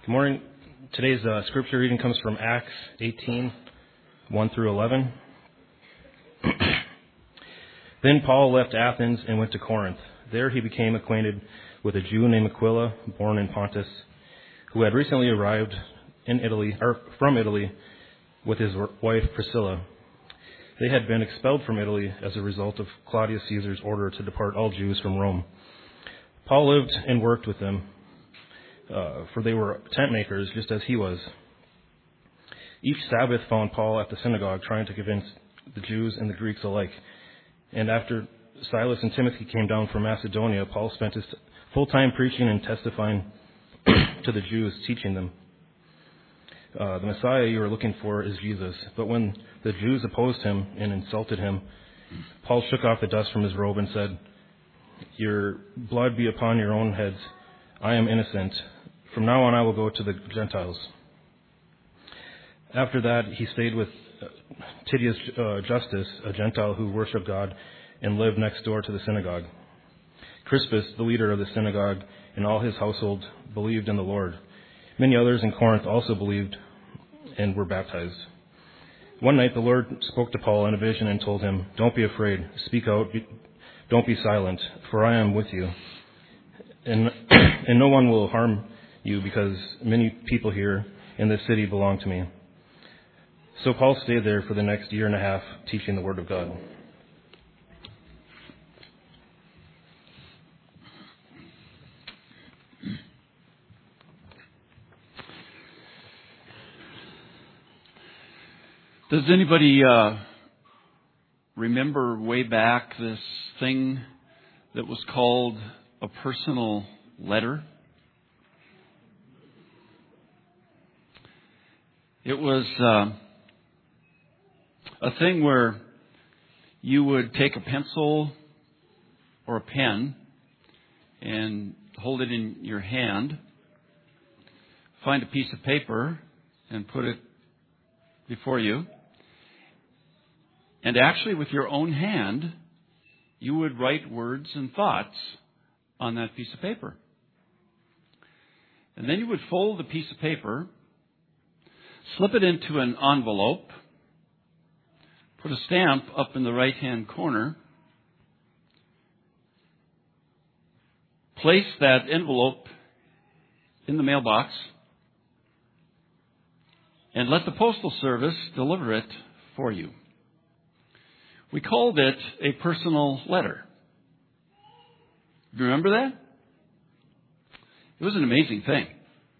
Good morning. Today's scripture reading comes from Acts 18, 1 through 11. Then Paul left Athens and went to Corinth. There he became acquainted with a Jew named Aquila, born in Pontus, who had recently arrived from Italy with his wife Priscilla. They had been expelled from Italy as a result of Claudius Caesar's order to deport all Jews from Rome. Paul lived and worked with them, for they were tent makers just as he was. Each Sabbath found Paul at the synagogue trying to convince the Jews and the Greeks alike. And after Silas and Timothy came down from Macedonia, Paul spent his full time preaching and testifying to the Jews, teaching them. The Messiah you are looking for is Jesus. But when the Jews opposed him and insulted him, Paul shook off the dust from his robe and said, "Your blood be upon your own heads. I am innocent. From now on I will go to the Gentiles." After that, he stayed with Titius Justus, a Gentile who worshiped God and lived next door to the synagogue. Crispus, the leader of the synagogue, and all his household believed in the Lord. Many others in Corinth also believed and were baptized. One night the Lord spoke to Paul in a vision and told him, "Don't be afraid. Speak out. Don't be silent, for I am with you. And no one will harm you because many people here in this city belong to me." So Paul stayed there for the next year and a half, teaching the Word of God. Does anybody remember way back this thing that was called a personal letter? It was a thing where you would take a pencil or a pen and hold it in your hand, find a piece of paper and put it before you, and actually with your own hand, you would write words and thoughts on that piece of paper. And then you would fold the piece of paper, slip it into an envelope, put a stamp up in the right-hand corner, place that envelope in the mailbox, and let the Postal Service deliver it for you. We called it a personal letter. Do you remember that? It was an amazing thing.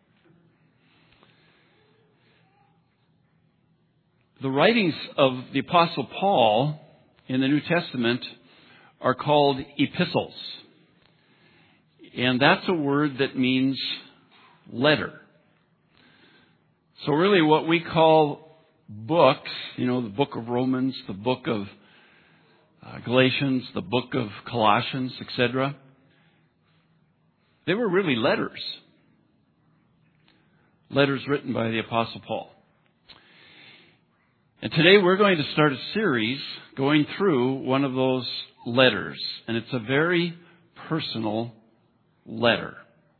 The writings of the Apostle Paul in the New Testament are called epistles. And that's a word that means letter. So really what we call books, the book of Romans, the book of Galatians, the book of Colossians, etc., they were really letters. Letters written by the Apostle Paul. And today we're going to start a series going through one of those letters. And it's a very personal letter.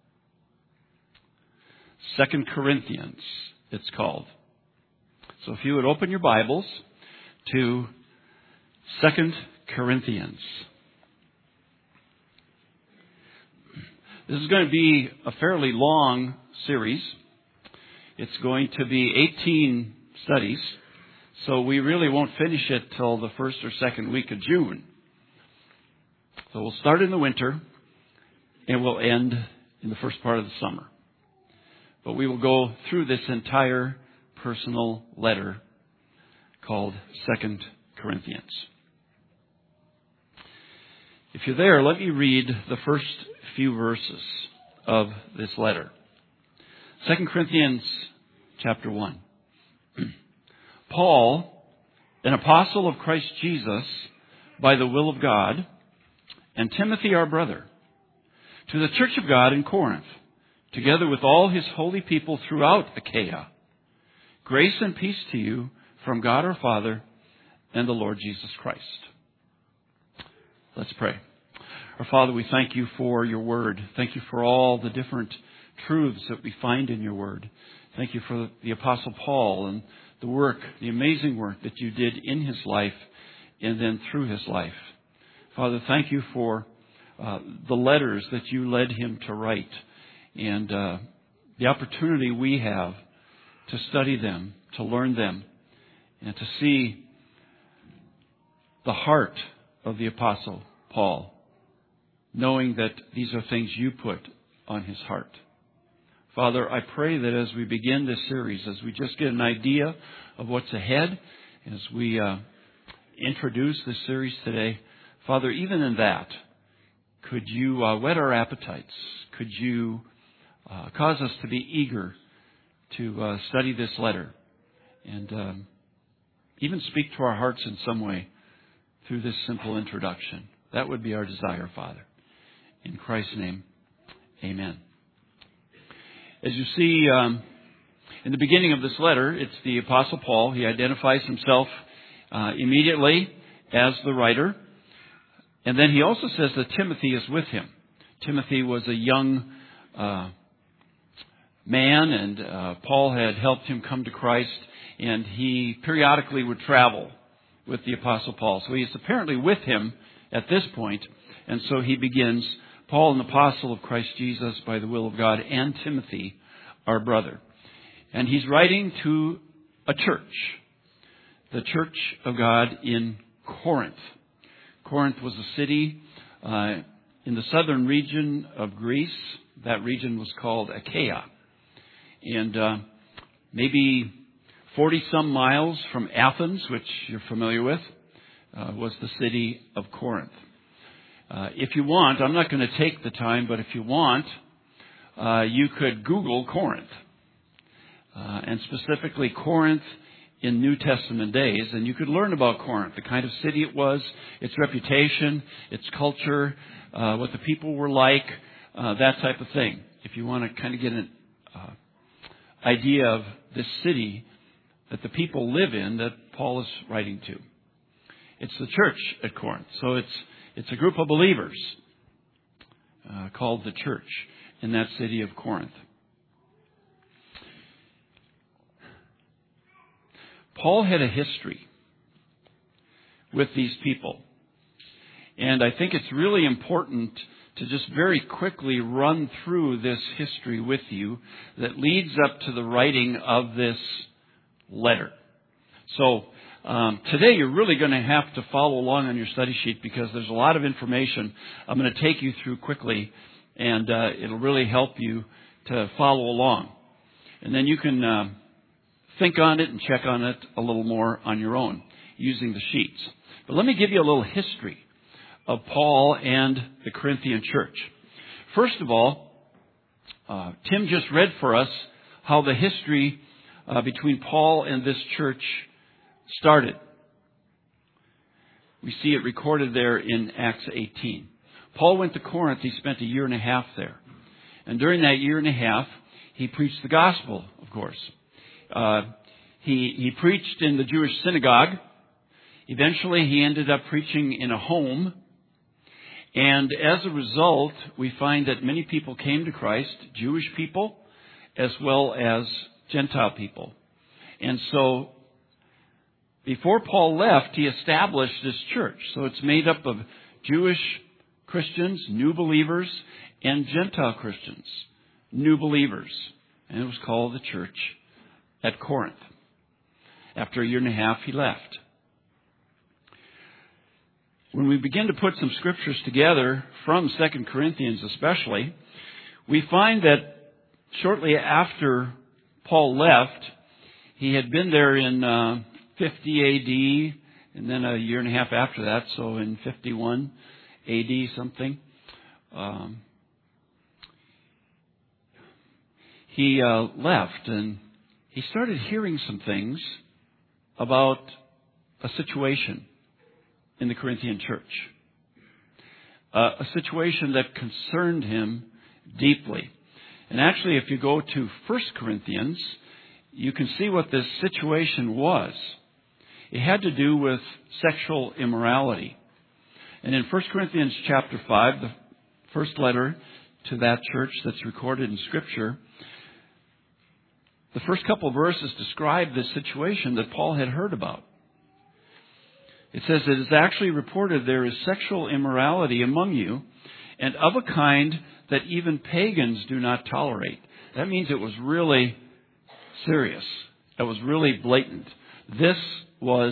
2 Corinthians, it's called. So if you would open your Bibles to 2 Corinthians. This is going to be a fairly long series. It's going to be 18 studies. So we really won't finish it till the first or second week of June. So we'll start in the winter and we'll end in the first part of the summer. But we will go through this entire personal letter called 2 Corinthians. If you're there, let me read the first few verses of this letter. 2 Corinthians chapter 1. Paul, an apostle of Christ Jesus, by the will of God, and Timothy our brother, to the church of God in Corinth, together with all his holy people throughout Achaia, grace and peace to you from God our Father and the Lord Jesus Christ. Let's pray. Our Father, we thank you for your word. Thank you for all the different truths that we find in your word. Thank you for the Apostle Paul and the work, the amazing work that you did in his life and then through his life. Father, thank you for the letters that you led him to write and the opportunity we have to study them, to learn them, and to see the heart of the Apostle Paul, knowing that these are things you put on his heart. Father, I pray that as we begin this series, as we just get an idea of what's ahead, as we introduce this series today, Father, even in that, could you whet our appetites? Could you cause us to be eager to study this letter and even speak to our hearts in some way through this simple introduction? That would be our desire, Father. In Christ's name, amen. As you see in the beginning of this letter, it's the Apostle Paul. He identifies himself immediately as the writer. And then he also says that Timothy is with him. Timothy was a young man, and Paul had helped him come to Christ, and he periodically would travel with the Apostle Paul. So he is apparently with him at this point, and so he begins, Paul, an apostle of Christ Jesus by the will of God, and Timothy, our brother. And he's writing to a church, the church of God in Corinth. Corinth was a city in the southern region of Greece. That region was called Achaia. And maybe 40-some miles from Athens, which you're familiar with, was the city of Corinth. If you want, I'm not going to take the time, but if you want, you could Google Corinth. And specifically Corinth in New Testament days, and you could learn about Corinth, the kind of city it was, its reputation, its culture, what the people were like, that type of thing. If you want to kind of get an idea of this city that the people live in that Paul is writing to. It's the church at Corinth. So it's a group of believers called the church in that city of Corinth. Paul had a history with these people. And I think it's really important to just very quickly run through this history with you that leads up to the writing of this letter. So today you're really going to have to follow along on your study sheet because there's a lot of information I'm going to take you through quickly, and it'll really help you to follow along. And then you can think on it and check on it a little more on your own using the sheets. But let me give you a little history of Paul and the Corinthian church. First of all, Tim just read for us how the history between Paul and this church started. We see it recorded there in Acts 18. Paul went to Corinth. He spent 1.5 years there. And during that 1.5 years, he preached the gospel, of course. He preached in the Jewish synagogue. Eventually, he ended up preaching in a home. And as a result, we find that many people came to Christ, Jewish people as well as Gentile people. And so, before Paul left, he established this church. So it's made up of Jewish Christians, new believers, and Gentile Christians, new believers. And it was called the church at Corinth. After 1.5 years, he left. When we begin to put some scriptures together from 2 Corinthians especially, we find that shortly after Paul left, he had been there in 50 AD, and then 1.5 years after that, so in 51 AD something. He left, and he started hearing some things about a situation in the Corinthian church. A situation that concerned him deeply. And actually, if you go to 1 Corinthians, you can see what this situation was. It had to do with sexual immorality. And in 1 Corinthians chapter 5, the first letter to that church that's recorded in Scripture, the first couple of verses describe this situation that Paul had heard about. It says, "It is actually reported there is sexual immorality among you, and of a kind that even pagans do not tolerate." That means it was really serious. It was really blatant. This was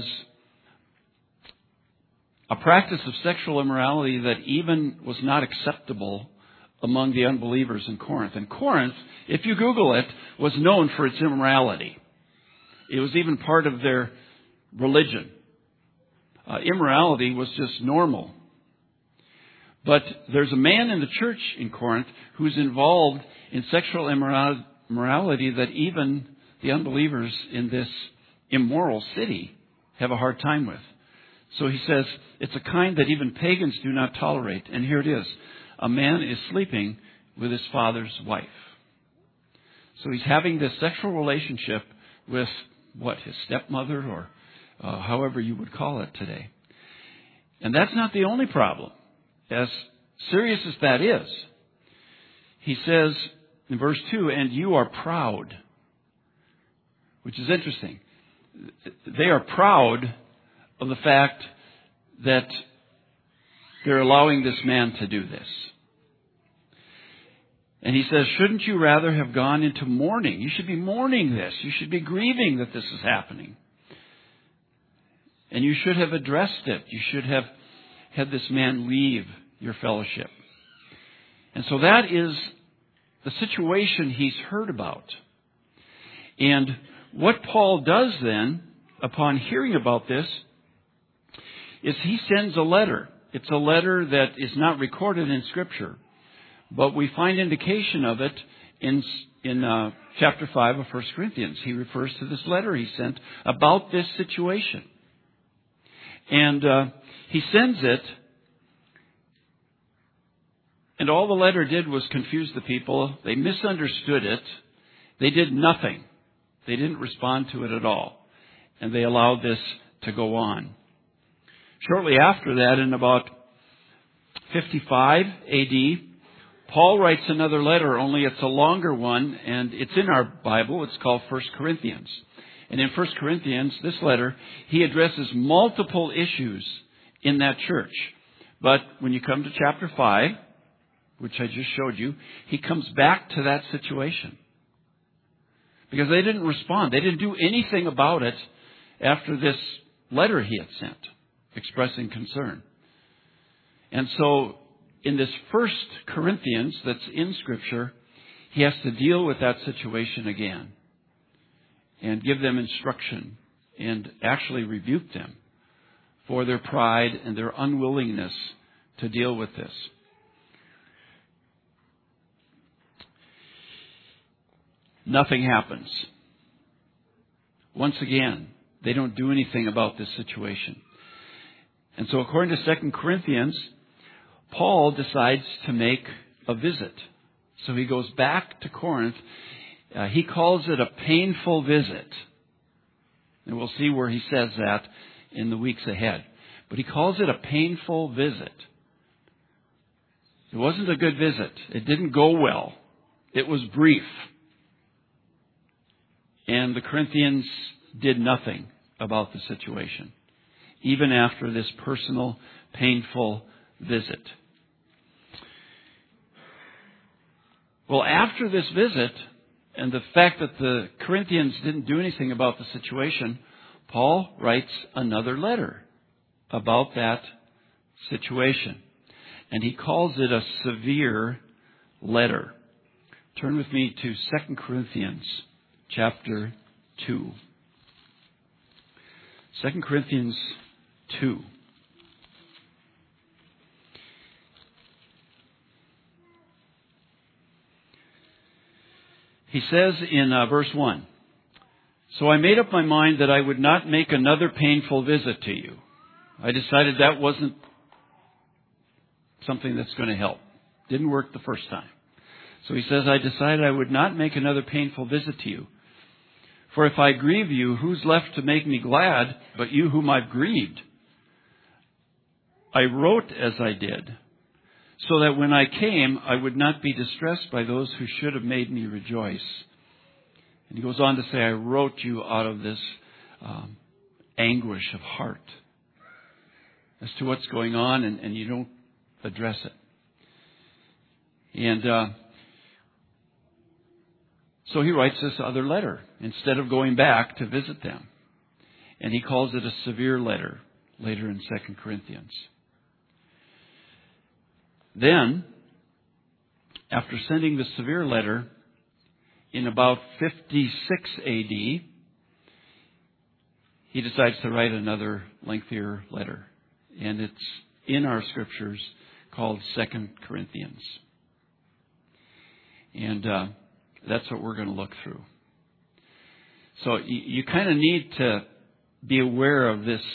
a practice of sexual immorality that even was not acceptable among the unbelievers in Corinth. And Corinth, if you Google it, was known for its immorality. It was even part of their religion. Immorality was just normal. But there's a man in the church in Corinth who's involved in sexual immorality that even the unbelievers in this immoral city have a hard time with. So he says, it's a kind that even pagans do not tolerate. And here it is. A man is sleeping with his father's wife. So he's having this sexual relationship with, his stepmother, or however you would call it today. And that's not the only problem. As serious as that is, he says in verse 2, "And you are proud," which is interesting. They are proud of the fact that they're allowing this man to do this. And he says, "Shouldn't you rather have gone into mourning? You should be mourning this. You should be grieving that this is happening. And you should have addressed it. You should have had this man leave your fellowship." And so that is the situation he's heard about. And what Paul does then, upon hearing about this, is he sends a letter. It's a letter that is not recorded in Scripture, but we find indication of it in chapter 5 of 1 Corinthians. He refers to this letter he sent about this situation. And he sends it, and all the letter did was confuse the people. They misunderstood it. They did nothing. They didn't respond to it at all. And they allowed this to go on. Shortly after that, in about 55 AD, Paul writes another letter, only it's a longer one, and it's in our Bible. It's called 1 Corinthians. And in 1 Corinthians, this letter, he addresses multiple issues in that church. But when you come to chapter 5, which I just showed you, he comes back to that situation. Because they didn't respond. They didn't do anything about it after this letter he had sent, expressing concern. And so, in this 1 Corinthians that's in Scripture, he has to deal with that situation again. And give them instruction. And actually rebuke them for their pride and their unwillingness to deal with this. Nothing happens. Once again, they don't do anything about this situation. And so according to 2 Corinthians, Paul decides to make a visit. So he goes back to Corinth. He calls it a painful visit. And we'll see where he says that in the weeks ahead. But he calls it a painful visit. It wasn't a good visit. It didn't go well. It was brief. And the Corinthians did nothing about the situation, even after this personal, painful visit. Well, after this visit, and the fact that the Corinthians didn't do anything about the situation, Paul writes another letter about that situation. And he calls it a severe letter. Turn with me to 2 Corinthians chapter 2. 2 Corinthians 2. He says in verse 1, "So I made up my mind that I would not make another painful visit to you." I decided that wasn't something that's going to help. Didn't work the first time. So he says, "I decided I would not make another painful visit to you. For if I grieve you, who's left to make me glad but you whom I've grieved? I wrote as I did, so that when I came, I would not be distressed by those who should have made me rejoice. And he goes on to say, I wrote you out of this anguish of heart as to what's going on, and you don't address it. And so he writes this other letter instead of going back to visit them. And he calls it a severe letter later in 2 Corinthians. Then, after sending the severe letter in about 56 AD, he decides to write another lengthier letter. And it's in our scriptures called 2 Corinthians. And that's what we're going to look through. So you kind of need to be aware of this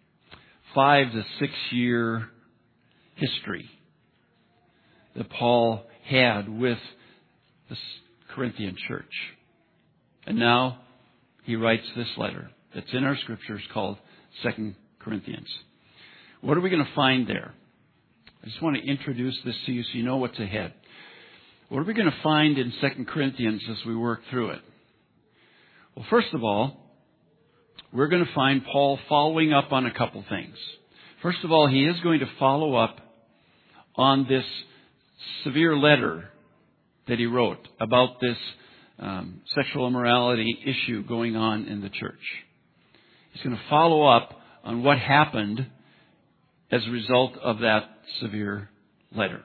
5 to 6 year history that Paul had with the Corinthian church. And now he writes this letter that's in our scriptures called 2 Corinthians. What are we going to find there? I just want to introduce this to you so you know what's ahead. What are we going to find in 2 Corinthians as we work through it? Well, first of all, we're going to find Paul following up on a couple things. First of all, he is going to follow up on this severe letter that he wrote about this sexual immorality issue going on in the church. He's going to follow up on what happened as a result of that severe letter.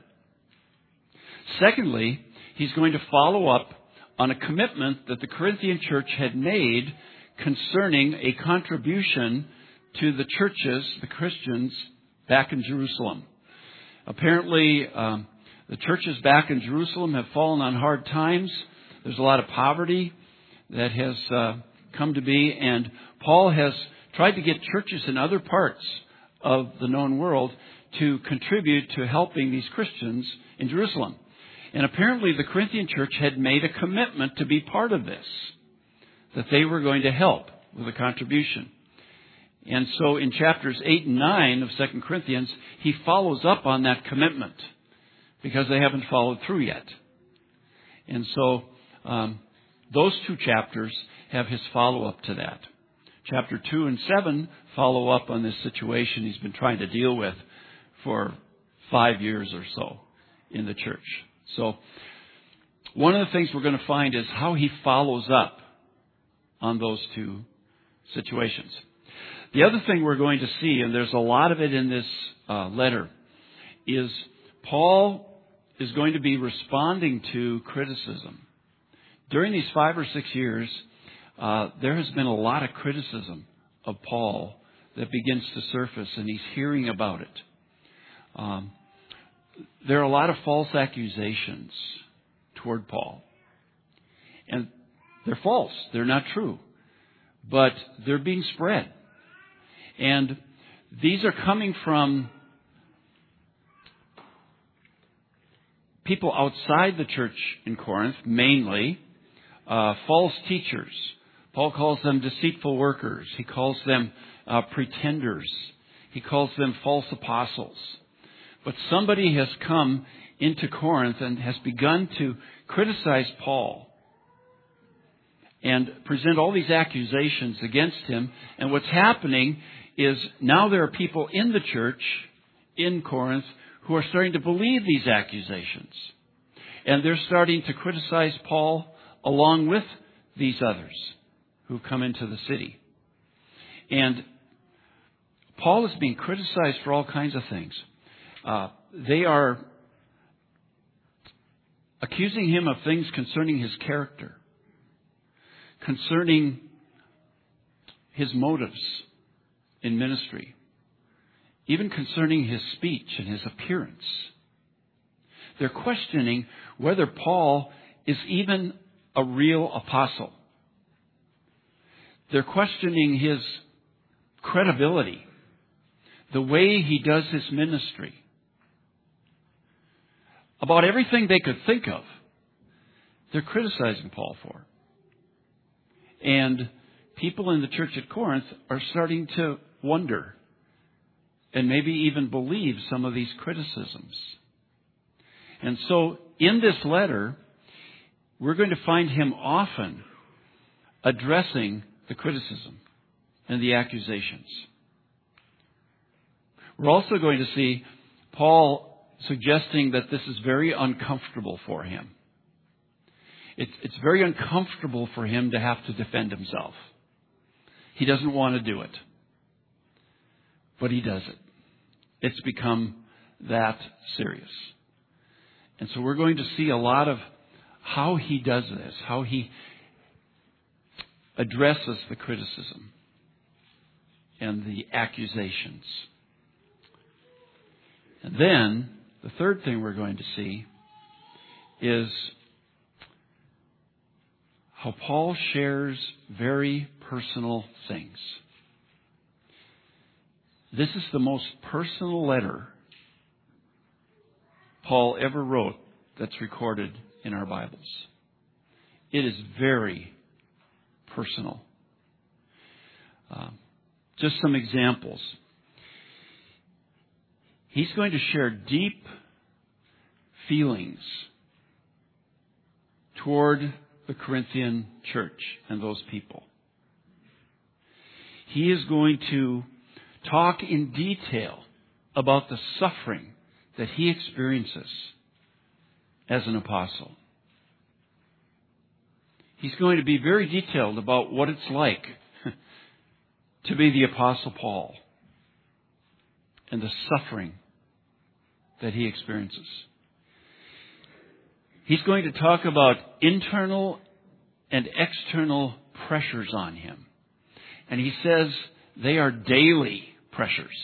Secondly, he's going to follow up on a commitment that the Corinthian church had made concerning a contribution to the churches, the Christians, back in Jerusalem. Apparently, the churches back in Jerusalem have fallen on hard times. There's a lot of poverty that has come to be, and Paul has tried to get churches in other parts of the known world to contribute to helping these Christians in Jerusalem. And apparently the Corinthian church had made a commitment to be part of this, that they were going to help with a contribution. And so in chapters 8 and 9 of 2 Corinthians, he follows up on that commitment because they haven't followed through yet. And so those two chapters have his follow-up to that. Chapter 2 and 7 follow up on this situation he's been trying to deal with for 5 years or so in the church. So one of the things we're going to find is how he follows up on those two situations. The other thing we're going to see, and there's a lot of it in this letter, is Paul is going to be responding to criticism. During these 5 or 6 years, there has been a lot of criticism of Paul that begins to surface, and he's hearing about it. There are a lot of false accusations toward Paul. And they're false. They're not true. But they're being spread. And these are coming from people outside the church in Corinth, mainly false teachers. Paul calls them deceitful workers. He calls them pretenders. He calls them false apostles. But somebody has come into Corinth and has begun to criticize Paul and present all these accusations against him. And what's happening is now there are people in the church in Corinth who are starting to believe these accusations. And they're starting to criticize Paul along with these others who come into the city. And Paul is being criticized for all kinds of things. They are accusing him of things concerning his character, concerning his motives in ministry, even concerning his speech and his appearance. They're questioning whether Paul is even a real apostle. They're questioning his credibility, the way he does his ministry. About everything they could think of, they're criticizing Paul for. And people in the church at Corinth are starting to wonder and maybe even believe some of these criticisms. And so in this letter, we're going to find him often addressing the criticism and the accusations. We're also going to see Paul suggesting that this is very uncomfortable for him. It's very uncomfortable for him to have to defend himself. He doesn't want to do it. But he does it. It's become that serious. And so we're going to see a lot of how he does this, how he addresses the criticism and the accusations. And then, the third thing we're going to see is how Paul shares very personal things. This is the most personal letter Paul ever wrote that's recorded in our Bibles. It is very personal. Just some examples. He's going to share deep feelings toward the Corinthian church and those people. He is going to talk in detail about the suffering that he experiences as an apostle. He's going to be very detailed about what it's like to be the Apostle Paul and the suffering that he experiences. He's going to talk about internal and external pressures on him. And he says they are daily pressures.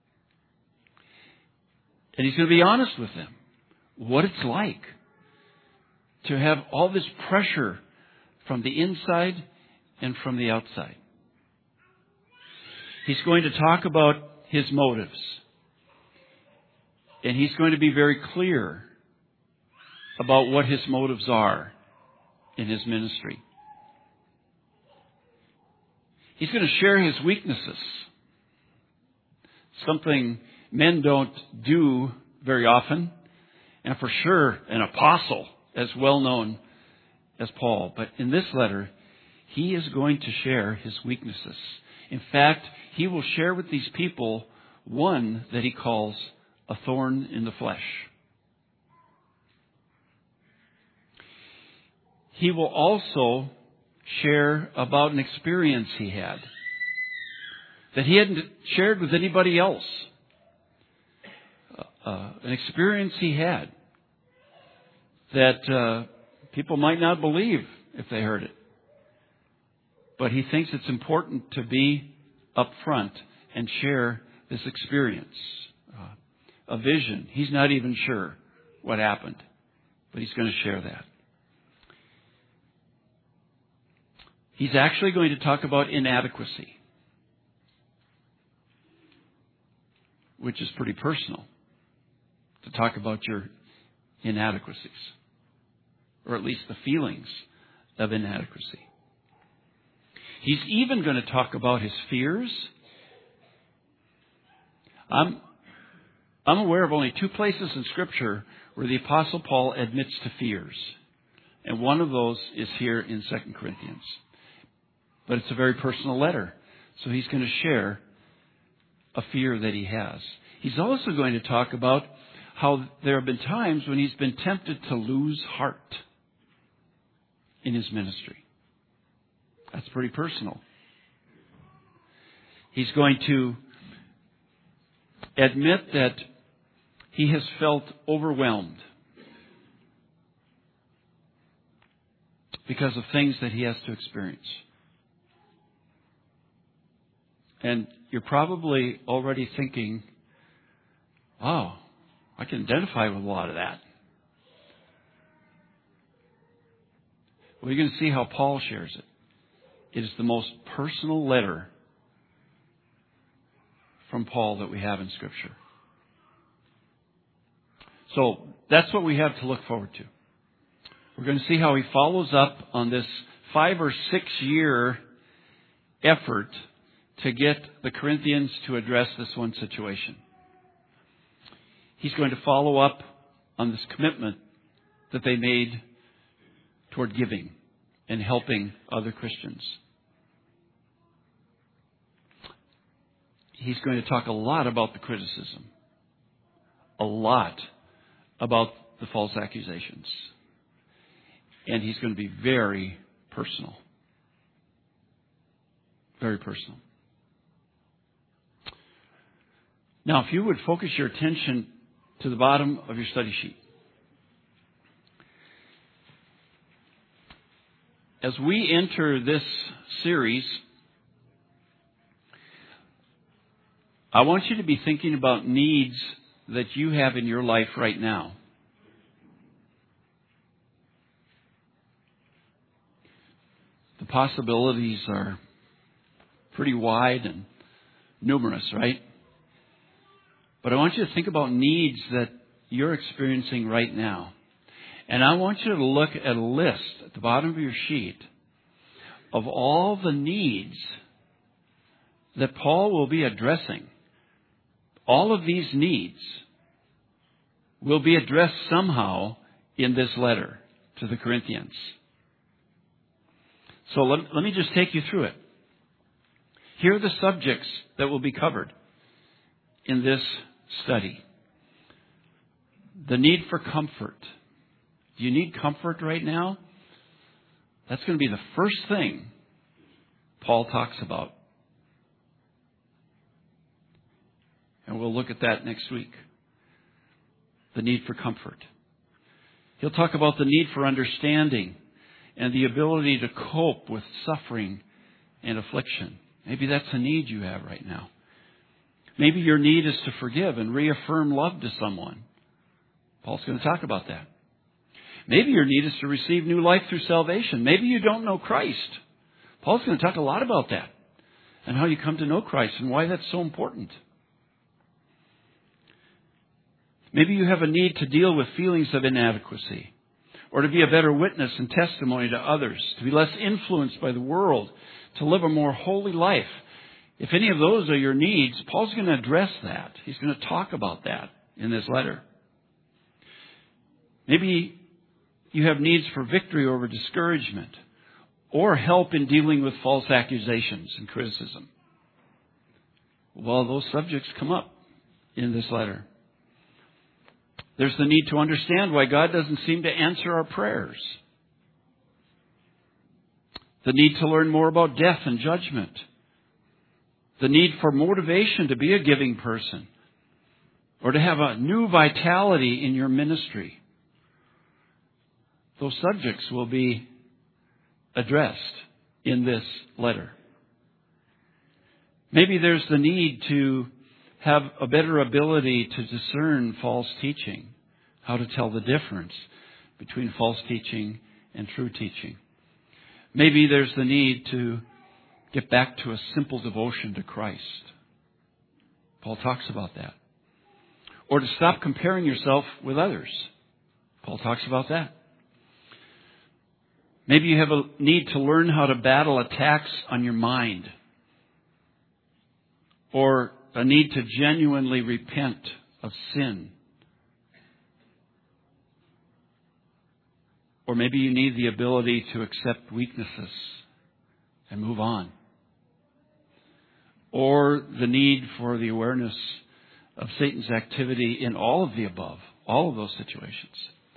And he's going to be honest with them. What it's like to have all this pressure from the inside and from the outside. He's going to talk about his motives. And he's going to be very clear about what his motives are in his ministry. He's going to share his weaknesses. Something men don't do very often. And for sure, an apostle as well known as Paul. But in this letter, he is going to share his weaknesses. In fact, he will share with these people one that he calls a thorn in the flesh. He will also share about an experience he had that he hadn't shared with anybody else. An experience he had that people might not believe if they heard it. But he thinks it's important to be upfront and share this experience. A vision. He's not even sure what happened, but he's going to share that. He's actually going to talk about inadequacy, which is pretty personal, to talk about your inadequacies, or at least the feelings of inadequacy. He's even going to talk about his fears. I'm aware of only two places in Scripture where the Apostle Paul admits to fears. And one of those is here in 2 Corinthians. But it's a very personal letter. So he's going to share a fear that he has. He's also going to talk about how there have been times when he's been tempted to lose heart in his ministry. That's pretty personal. He's going to admit that he has felt overwhelmed because of things that he has to experience. And you're probably already thinking, oh, I can identify with a lot of that. Well, you're going to see how Paul shares it. It is the most personal letter from Paul that we have in Scripture. So that's what we have to look forward to. We're going to see how he follows up on this 5 or 6 year effort to get the Corinthians to address this one situation. He's going to follow up on this commitment that they made toward giving and helping other Christians. He's going to talk a lot about the criticism, a lot about the false accusations, and he's going to be very personal. Very personal. Now, if you would focus your attention to the bottom of your study sheet. As we enter this series, I want you to be thinking about needs that you have in your life right now. The possibilities are pretty wide and numerous, right? But I want you to think about needs that you're experiencing right now. And I want you to look at a list at the bottom of your sheet of all the needs that Paul will be addressing. All of these needs will be addressed somehow in this letter to the Corinthians. So let me just take you through it. Here are the subjects that will be covered in this study. The need for comfort. Do you need comfort right now? That's going to be the first thing Paul talks about. And we'll look at that next week. The need for comfort. He'll talk about the need for understanding and the ability to cope with suffering and affliction. Maybe that's a need you have right now. Maybe your need is to forgive and reaffirm love to someone. Paul's going to talk about that. Maybe your need is to receive new life through salvation. Maybe you don't know Christ. Paul's going to talk a lot about that and how you come to know Christ and why that's so important. Maybe you have a need to deal with feelings of inadequacy or to be a better witness and testimony to others, to be less influenced by the world, to live a more holy life. If any of those are your needs, Paul's going to address that. He's going to talk about that in this letter. Maybe you have needs for victory over discouragement or help in dealing with false accusations and criticism. Well, those subjects come up in this letter. There's the need to understand why God doesn't seem to answer our prayers. The need to learn more about death and judgment. The need for motivation to be a giving person or to have a new vitality in your ministry. Those subjects will be addressed in this letter. Maybe there's the need to have a better ability to discern false teaching, how to tell the difference between false teaching and true teaching. Maybe there's the need to get back to a simple devotion to Christ. Paul talks about that. Or to stop comparing yourself with others. Paul talks about that. Maybe you have a need to learn how to battle attacks on your mind. Or a need to genuinely repent of sin. Or maybe you need the ability to accept weaknesses and move on. Or the need for the awareness of Satan's activity in all of the above, all of those situations.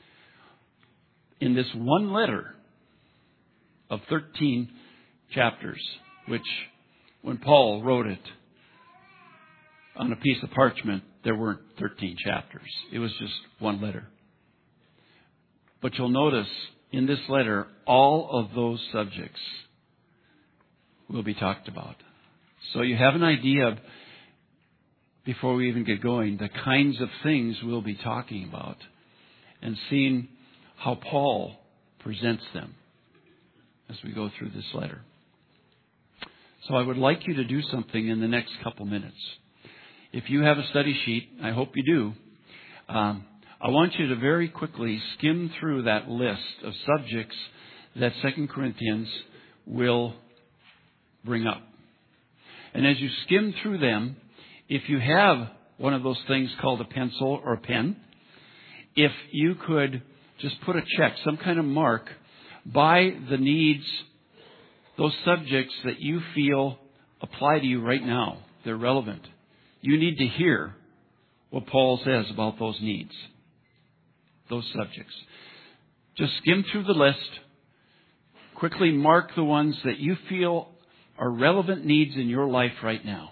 In this one letter of 13 chapters, which when Paul wrote it on a piece of parchment, there weren't 13 chapters. It was just one letter. But you'll notice in this letter, all of those subjects will be talked about. So you have an idea of, before we even get going, the kinds of things we'll be talking about and seeing how Paul presents them as we go through this letter. So I would like you to do something in the next couple minutes. If you have a study sheet, I hope you do, I want you to very quickly skim through that list of subjects that 2 Corinthians will bring up. And as you skim through them, if you have one of those things called a pencil or a pen, if you could just put a check, some kind of mark, by the needs, those subjects that you feel apply to you right now. They're relevant. You need to hear what Paul says about those needs, those subjects. Just skim through the list. Quickly mark the ones that you feel are relevant needs in your life right now.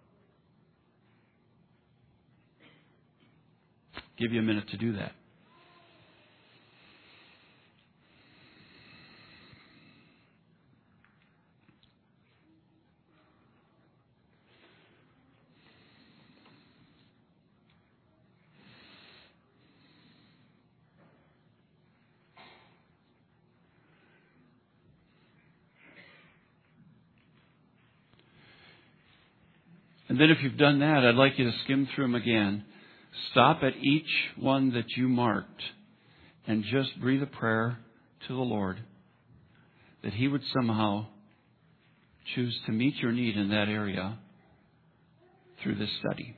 Give you a minute to do that. And then if you've done that, I'd like you to skim through them again. Stop at each one that you marked and just breathe a prayer to the Lord that He would somehow choose to meet your need in that area through this study.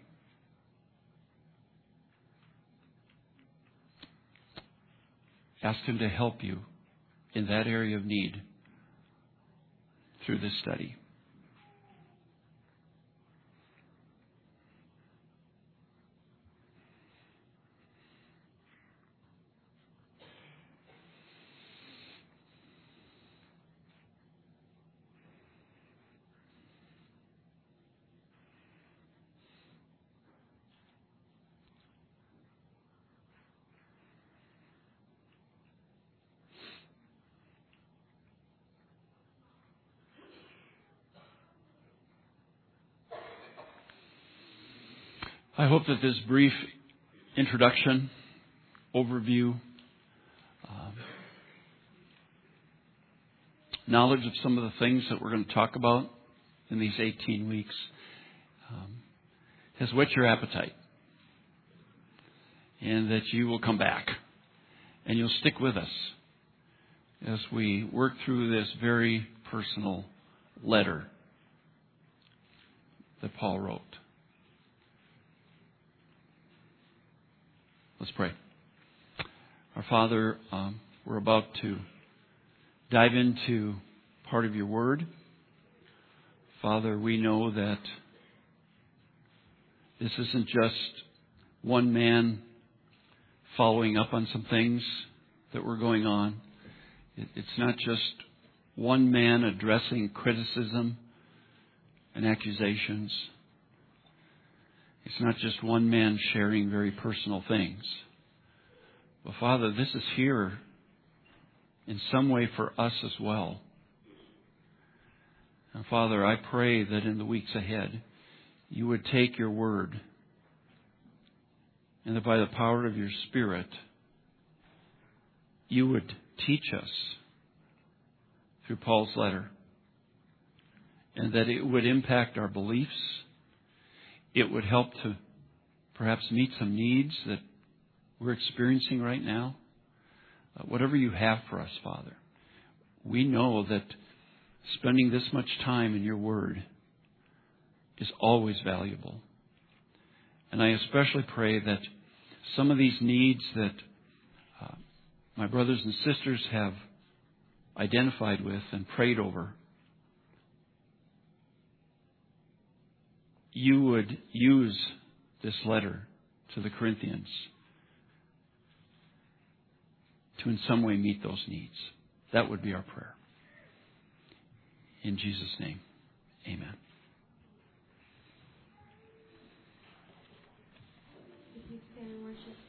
Ask Him to help you in that area of need through this study. I hope that this brief introduction, overview, knowledge of some of the things that we're going to talk about in these 18 weeks has whet your appetite, and that you will come back and you'll stick with us as we work through this very personal letter that Paul wrote. Let's pray. Our Father, we're about to dive into part of your word. Father, we know that this isn't just one man following up on some things that were going on. It's not just one man addressing criticism and accusations. It's not just one man sharing very personal things. But Father, this is here in some way for us as well. And Father, I pray that in the weeks ahead, you would take your word and that by the power of your Spirit, you would teach us through Paul's letter, and that it would impact our beliefs. It would help to perhaps meet some needs that we're experiencing right now. Whatever you have for us, Father, we know that spending this much time in your word is always valuable. And I especially pray that some of these needs that my brothers and sisters have identified with and prayed over, you would use this letter to the Corinthians to in some way meet those needs. That would be our prayer. In Jesus' name, amen. If you stand and worship.